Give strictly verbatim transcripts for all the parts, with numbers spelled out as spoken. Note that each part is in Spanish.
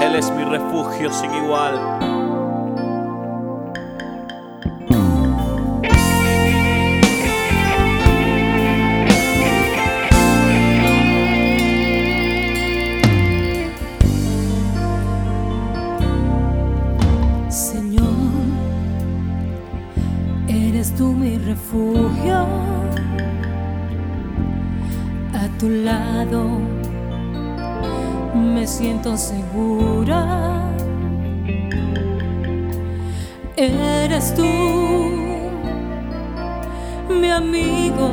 Él es mi refugio sin igual. Señor, eres tú mi refugio, a tu lado me siento segura. Eres tú mi amigo,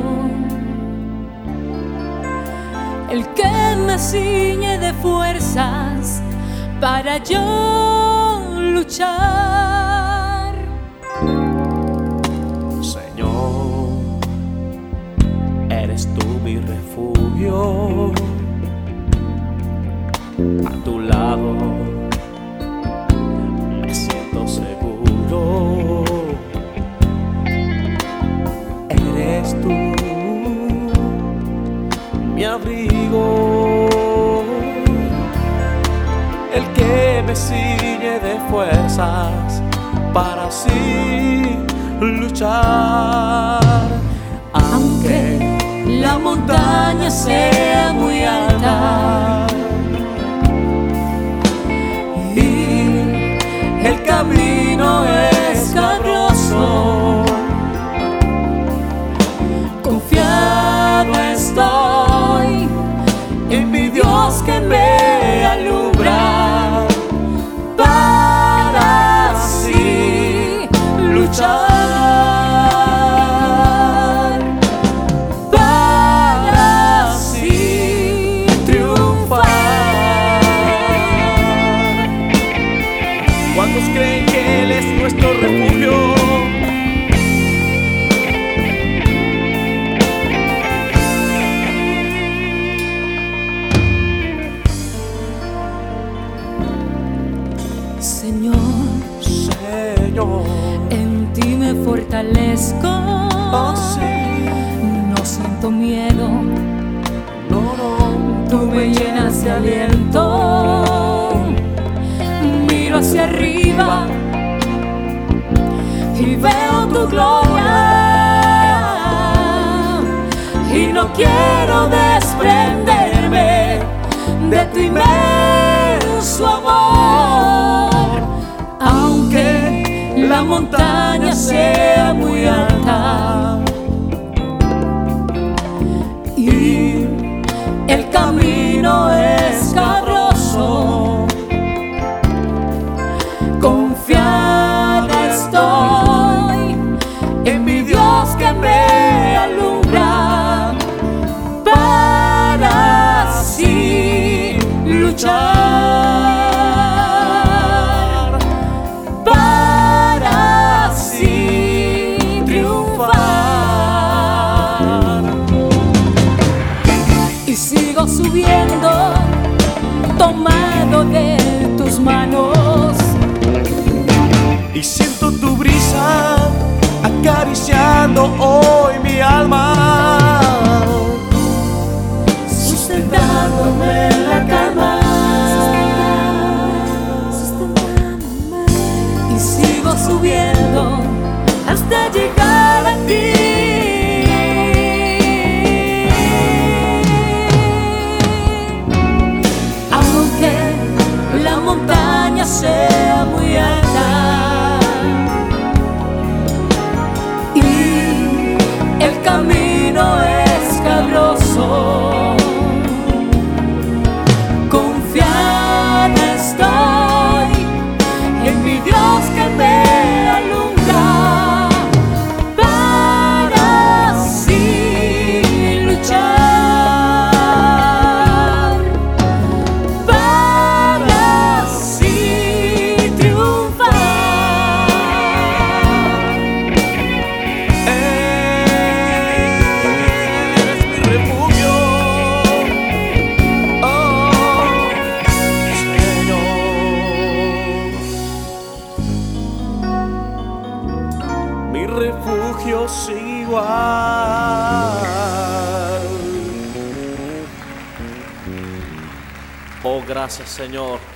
el que me ciñe de fuerzas para yo luchar. Señor, eres tú mi refugio, a tu lado me siento seguro. Eres tú mi abrigo, el que me ciñe de fuerzas para así luchar. Aunque la montaña sea muy alta y el camino escabroso, confiado estoy en mi Dios que me alumbra para así luchar. ¿Cuántos creen que Él es nuestro refugio? Señor, Señor, en ti me fortalezco. oh sí, no siento miedo, no, no, tú me llenas de aliento. Miro hacia arriba y veo tu gloria, y no quiero desprenderme de tu inmenso amor. Aunque la montaña sea muy alta y el camino escabroso, confiada estoy en mi Dios que me alumbra para así luchar, para así triunfar. Y sigo subiendo tomado de tus manos, y siento tu brisa acariciando hoy mi alma, sustentándome en la cama, sustentándome, y sigo subiendo hasta llegar a ti. Aunque la montaña sea muy alta y el camino escabroso, confiada estoy en mi Dios que me alumbra para así luchar, para así triunfar. eres mi refugio, oh Señor, mi refugio sin igual. Oh, gracias, Señor.